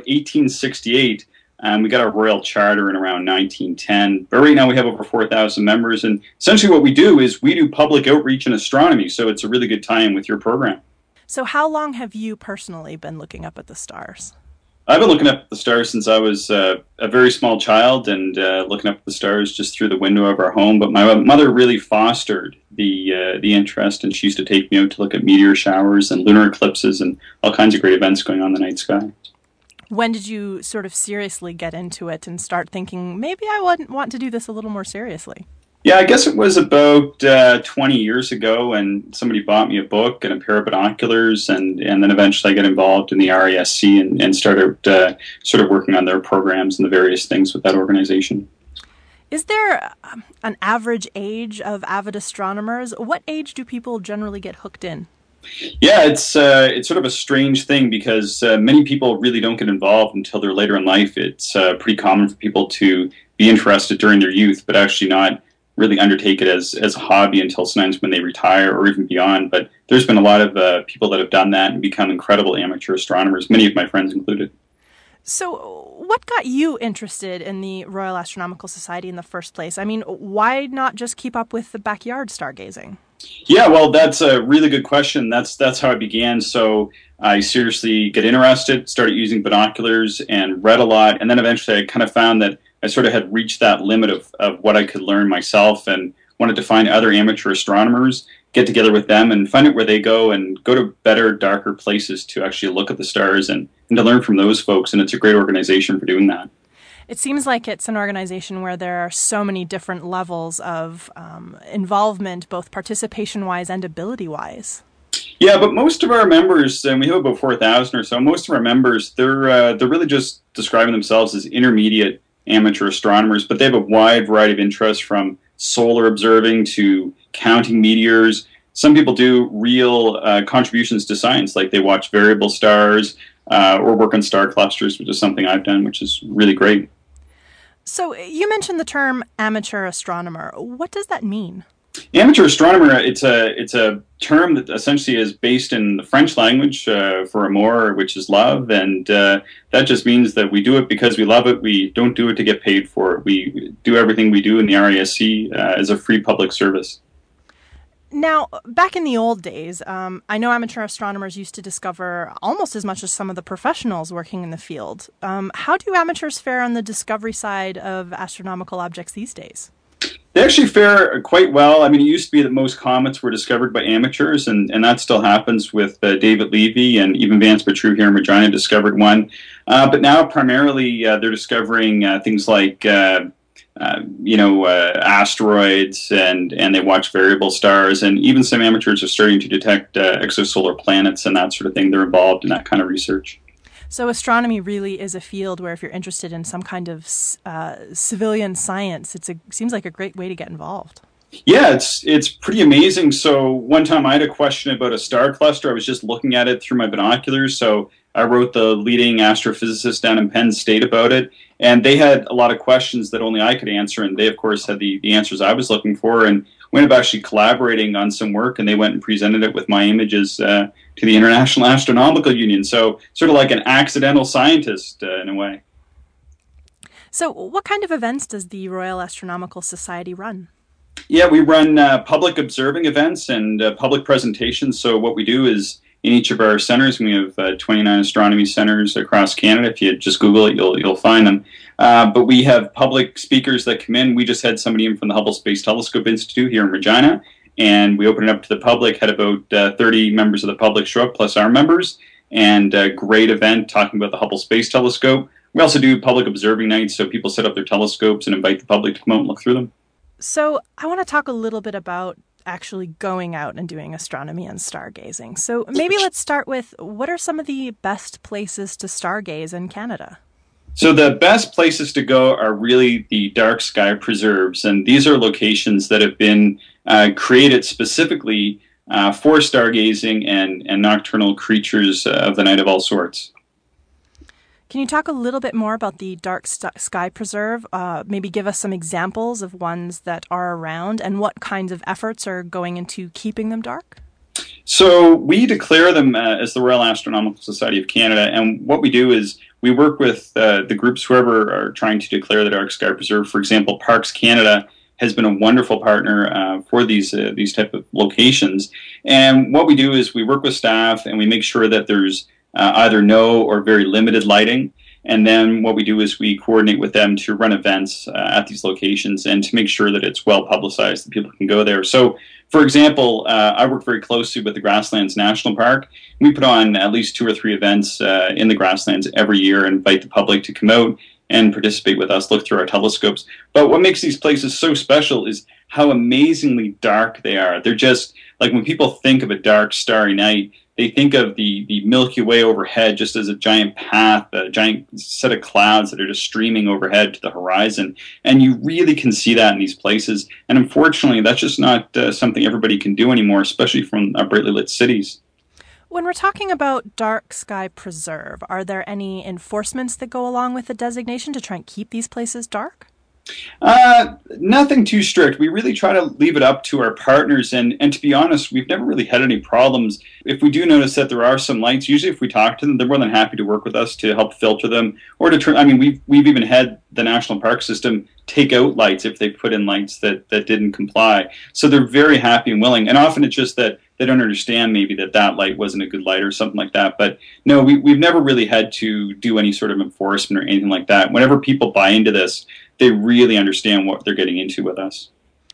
1868. We got our royal charter in around 1910. But right now we have over 4,000 members. And essentially what we do is we do public outreach in astronomy. So it's a really good tie-in with your program. So how long have you personally been looking up at the stars? I've been looking up at the stars since I was a very small child and looking up at the stars just through the window of our home. But my mother really fostered the interest, and she used to take me out to look at meteor showers and lunar eclipses and all kinds of great events going on in the night sky. When did you sort of seriously get into it and start thinking, maybe I wouldn't want to do this a little more seriously? Yeah, I guess it was about 20 years ago, and somebody bought me a book and a pair of binoculars, and then eventually I got involved in the RASC and started sort of working on their programs and the various things with that organization. Is there an average age of avid astronomers? What age do people generally get hooked in? Yeah, it's sort of a strange thing because many people really don't get involved until they're later in life. It's pretty common for people to be interested during their youth, but actually not really undertake it as a hobby until sometimes when they retire or even beyond. But there's been a lot of people that have done that and become incredible amateur astronomers, many of my friends included. So what got you interested in the Royal Astronomical Society in the first place? I mean, why not just keep up with the backyard stargazing? Yeah, well, that's a really good question. That's how I began. So I seriously get interested, started using binoculars and read a lot. And then eventually I kind of found that I sort of had reached that limit of what I could learn myself and wanted to find other amateur astronomers, get together with them and find out where they go and go to better, darker places to actually look at the stars and to learn from those folks. And it's a great organization for doing that. It seems like it's an organization where there are so many different levels of involvement, both participation-wise and ability-wise. Yeah, but most of our members, and we have about 4,000 or so, most of our members, they're really just describing themselves as intermediate amateur astronomers, but they have a wide variety of interests from solar observing to counting meteors. Some people do real contributions to science, like they watch variable stars or work on star clusters, which is something I've done, which is really great. So you mentioned the term amateur astronomer. What does that mean? Amateur astronomer, it's a term that essentially is based in the French language for amour, which is love, and that just means that we do it because we love it. We don't do it to get paid for it. We do everything we do in the RASC as a free public service. Now, back in the old days, I know amateur astronomers used to discover almost as much as some of the professionals working in the field. How do amateurs fare on the discovery side of astronomical objects these days? They actually fare quite well. I mean, it used to be that most comets were discovered by amateurs, and that still happens with David Levy, and even Vance Petru here in Regina discovered one. But now primarily they're discovering things like asteroids, and they watch variable stars, and even some amateurs are starting to detect exosolar planets and that sort of thing. They're involved in that kind of research. So astronomy really is a field where if you're interested in some kind of civilian science, seems like a great way to get involved. Yeah, it's pretty amazing. So one time I had a question about a star cluster. I was just looking at it through my binoculars. So I wrote the leading astrophysicist down in Penn State about it, and they had a lot of questions that only I could answer, and they of course had the answers I was looking for. And we ended up actually collaborating on some work, and they went and presented it with my images to the International Astronomical Union. So sort of like an accidental scientist in a way. So what kind of events does the Royal Astronomical Society run? Yeah, we run public observing events and public presentations. So what we do is in each of our centers, we have 29 astronomy centers across Canada. If you just Google it, you'll find them. But we have public speakers that come in. We just had somebody in from the Hubble Space Telescope Institute here in Regina, and we opened it up to the public, had about 30 members of the public show up, plus our members, and a great event talking about the Hubble Space Telescope. We also do public observing nights, so people set up their telescopes and invite the public to come out and look through them. So I want to talk a little bit about actually going out and doing astronomy and stargazing. So maybe let's start with, what are some of the best places to stargaze in Canada? So the best places to go are really the dark sky preserves, and these are locations that have been created specifically for stargazing and nocturnal creatures of the night of all sorts. Can you talk a little bit more about the Dark Sky Preserve? Maybe give us some examples of ones that are around and what kinds of efforts are going into keeping them dark? So we declare them as the Royal Astronomical Society of Canada, and what we do is we work with the groups, whoever are trying to declare the Dark Sky Preserve. For example, Parks Canada has been a wonderful partner for these type of locations. And what we do is we work with staff and we make sure that there's either no or very limited lighting. And then what we do is we coordinate with them to run events at these locations and to make sure that it's well publicized, that people can go there. So, for example, I work very closely with the Grasslands National Park. We put on at least 2 or 3 events in the grasslands every year and invite the public to come out and participate with us, look through our telescopes. But what makes these places so special is how amazingly dark they are. They're just, like when people think of a dark, starry night, they think of the Milky Way overhead just as a giant path, a giant set of clouds that are just streaming overhead to the horizon. And you really can see that in these places. And unfortunately, that's just not something everybody can do anymore, especially from our brightly lit cities. When we're talking about Dark Sky Preserve, are there any enforcements that go along with the designation to try and keep these places dark? Nothing too strict. We really try to leave it up to our partners, and to be honest, we've never really had any problems. If we do notice that there are some lights, usually if we talk to them, they're more than happy to work with us to help filter them, or to turn. I mean, we've even had the National Park System take out lights if they put in lights that didn't comply. So they're very happy and willing, and often it's just that they don't understand maybe that light wasn't a good light or something like that. But no, we've never really had to do any sort of enforcement or anything like that. Whenever people buy into this, they really understand what they're getting into with us.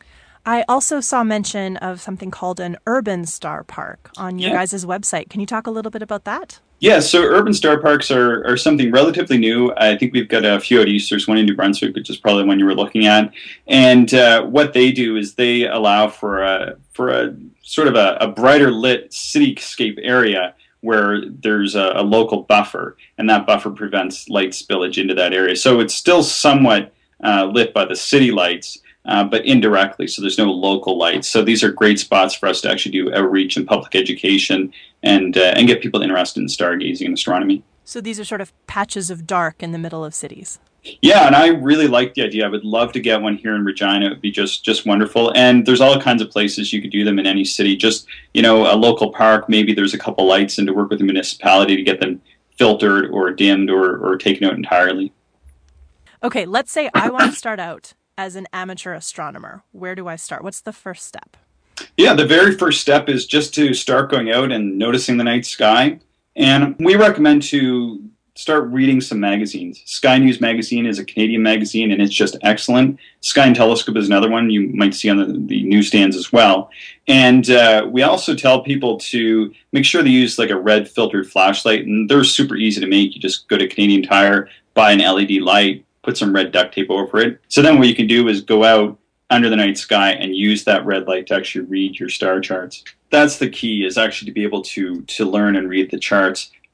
I also saw mention of something called an urban star park on your guys' website. Can you talk a little bit about that? Yeah, so urban star parks are something relatively new. I think we've got a few out east. There's one in New Brunswick, which is probably the one you were looking at. And what they do is they allow for a sort of a brighter lit cityscape area where there's a local buffer, and that buffer prevents light spillage into that area. So it's still somewhat lit by the city lights, but indirectly, so there's no local lights. So these are great spots for us to actually do outreach and public education and get people interested in stargazing and astronomy. So these are sort of patches of dark in the middle of cities. Yeah, and I really like the idea. I would love to get one here in Regina. It would be just wonderful. And there's all kinds of places you could do them in any city. Just, a local park, maybe there's a couple lights, and to work with the municipality to get them filtered or dimmed or taken out entirely. Okay, let's say I want to start out as an amateur astronomer. Where do I start? What's the first step? Yeah, the very first step is just to start going out and noticing the night sky. And we recommend to start reading some magazines. Sky News magazine is a Canadian magazine, and it's just excellent. Sky and Telescope is another one you might see on the newsstands as well. And we also tell people to make sure they use like a red filtered flashlight, and they're super easy to make. You just go to Canadian Tire, buy an LED light, put some red duct tape over it. So then what you can do is go out under the night sky and use that red light to actually read your star charts. That's the key, is actually to be able to learn and read the charts.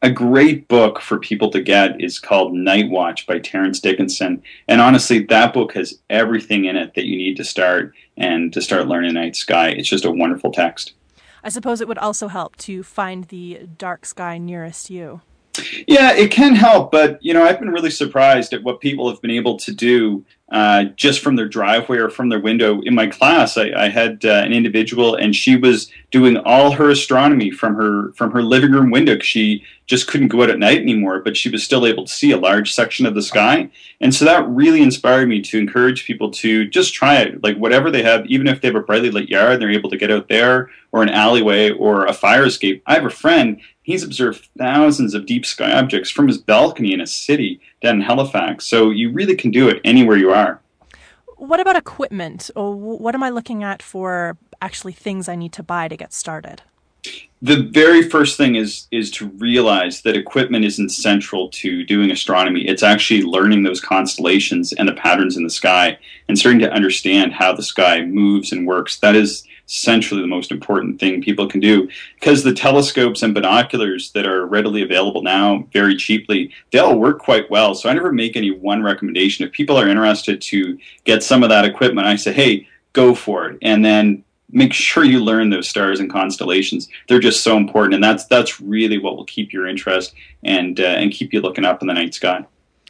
a great book for people to get is called Night Watch by Terence Dickinson. And honestly, that book has everything in it that you need to start learning the night sky. It's just a wonderful text. I suppose it would also help to find the dark sky nearest you. Yeah, it can help, but I've been really surprised at what people have been able to do just from their driveway or from their window. In my class, I had an individual, and she was doing all her astronomy from her living room window because she just couldn't go out at night anymore, but she was still able to see a large section of the sky. And so that really inspired me to encourage people to just try it, like whatever they have, even if they have a brightly lit yard and they're able to get out there, or an alleyway or a fire escape. I have a friend, he's observed thousands of deep sky objects from his balcony in a city down in Halifax. So you really can do it anywhere you are. What about equipment? Or what am I looking at for actually things I need to buy to get started? The very first thing is to realize that equipment isn't central to doing astronomy. It's actually learning those constellations and the patterns in the sky and starting to understand how the sky moves and works. That is essentially the most important thing people can do, because the telescopes and binoculars that are readily available now very cheaply, they all work quite well. So I never make any one recommendation. If people are interested to get some of that equipment, I say, hey, go for it. And then make sure you learn those stars and constellations. They're just so important, and that's really what will keep your interest and keep you looking up in the night sky.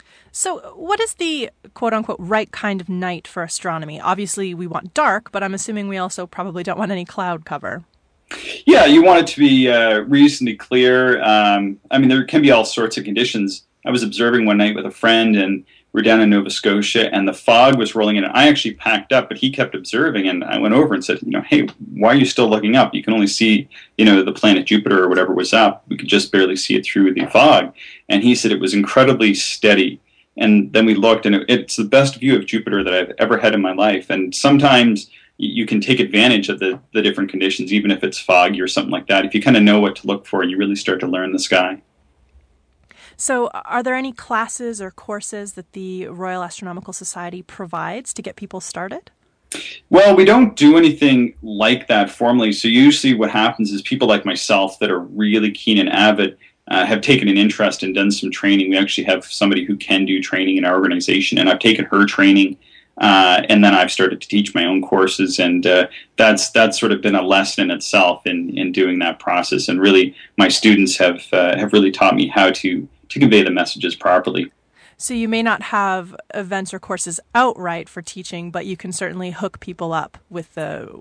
So what is the quote-unquote right kind of night for astronomy? Obviously, we want dark, but I'm assuming we also probably don't want any cloud cover. Yeah, you want it to be reasonably clear. There can be all sorts of conditions. I was observing one night with a friend, and we're down in Nova Scotia, and the fog was rolling in. I actually packed up, but he kept observing, and I went over and said, hey, why are you still looking up? You can only see, the planet Jupiter or whatever was up. We could just barely see it through the fog. And he said it was incredibly steady. And then we looked, and it's the best view of Jupiter that I've ever had in my life. And sometimes you can take advantage of the different conditions, even if it's foggy or something like that, if you kind of know what to look for and you really start to learn the sky. So are there any classes or courses that the Royal Astronomical Society provides to get people started? Well, we don't do anything like that formally. So usually what happens is people like myself that are really keen and avid have taken an interest and done some training. We actually have somebody who can do training in our organization, and I've taken her training, and then I've started to teach my own courses, and that's sort of been a lesson in itself in doing that process. And really, my students have really taught me how to convey the messages properly. So you may not have events or courses outright for teaching, but you can certainly hook people up with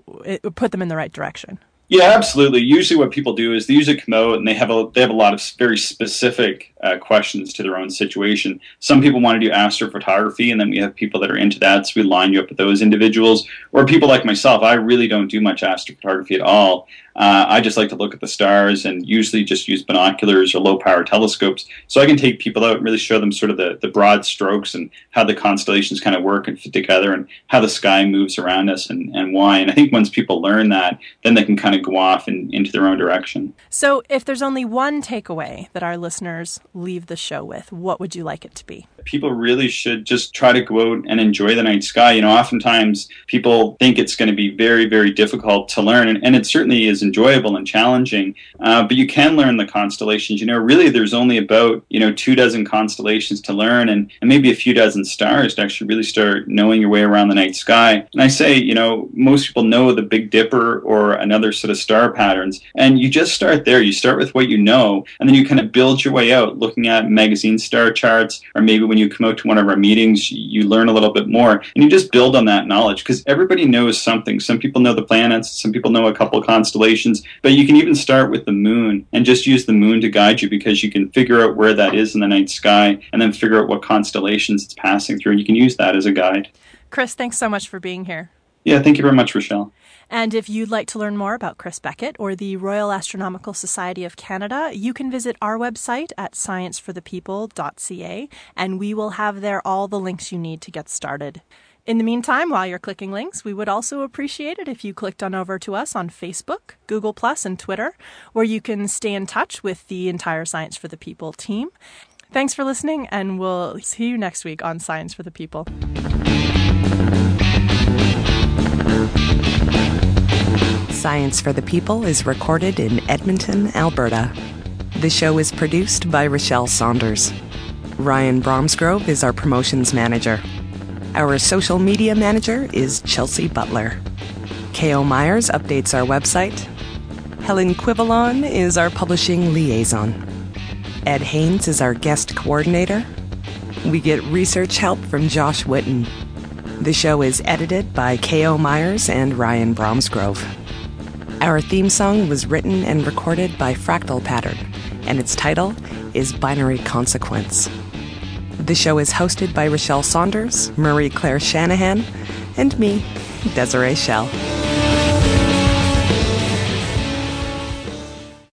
put them in the right direction. Yeah, absolutely. Usually what people do is they usually come out and they have a lot of very specific questions to their own situation. Some people want to do astrophotography, and then we have people that are into that, so we line you up with those individuals. Or people like myself, I really don't do much astrophotography at all. I just like to look at the stars and usually just use binoculars or low-power telescopes, so I can take people out and really show them sort of the broad strokes and how the constellations kind of work and fit together and how the sky moves around us and why. And I think once people learn that, then they can kind of go off into their own direction. So if there's only one takeaway that our listeners leave the show with, what would you like it to be? People really should just try to go out and enjoy the night sky. Oftentimes people think it's going to be very, very difficult to learn, and it certainly is enjoyable and challenging, but you can learn the constellations. Really there's only about 24 constellations to learn, and maybe a few dozen stars to actually really start knowing your way around the night sky. And I say, most people know the Big Dipper or another sort of star patterns, and you just start there. You start with what you know, and then you kind of build your way out, looking at magazine star charts, or maybe when you come out to one of our meetings, you learn a little bit more, and you just build on that knowledge, because everybody knows something. Some people know the planets, some people know a couple of constellations, but you can even start with the moon and just use the moon to guide you, because you can figure out where that is in the night sky and then figure out what constellations it's passing through, and you can use that as a guide. Chris, thanks so much for being here. Yeah, thank you very much, Rochelle. And if you'd like to learn more about Chris Beckett or the Royal Astronomical Society of Canada, you can visit our website at scienceforthepeople.ca, and we will have there all the links you need to get started. In the meantime, while you're clicking links, we would also appreciate it if you clicked on over to us on Facebook, Google+, and Twitter, where you can stay in touch with the entire Science for the People team. Thanks for listening, and we'll see you next week on Science for the People. Science for the People is recorded in Edmonton, Alberta. The show is produced by Rochelle Saunders. Ryan Bromsgrove is our promotions manager. Our social media manager is Chelsea Butler. K.O. Myers updates our website. Helen Quivalon is our publishing liaison. Ed Haynes is our guest coordinator. We get research help from Josh Witten. The show is edited by K.O. Myers and Ryan Bromsgrove. Our theme song was written and recorded by Fractal Pattern, and its title is Binary Consequence. The show is hosted by Rochelle Saunders, Marie Claire Shanahan, and me, Desiree Schell.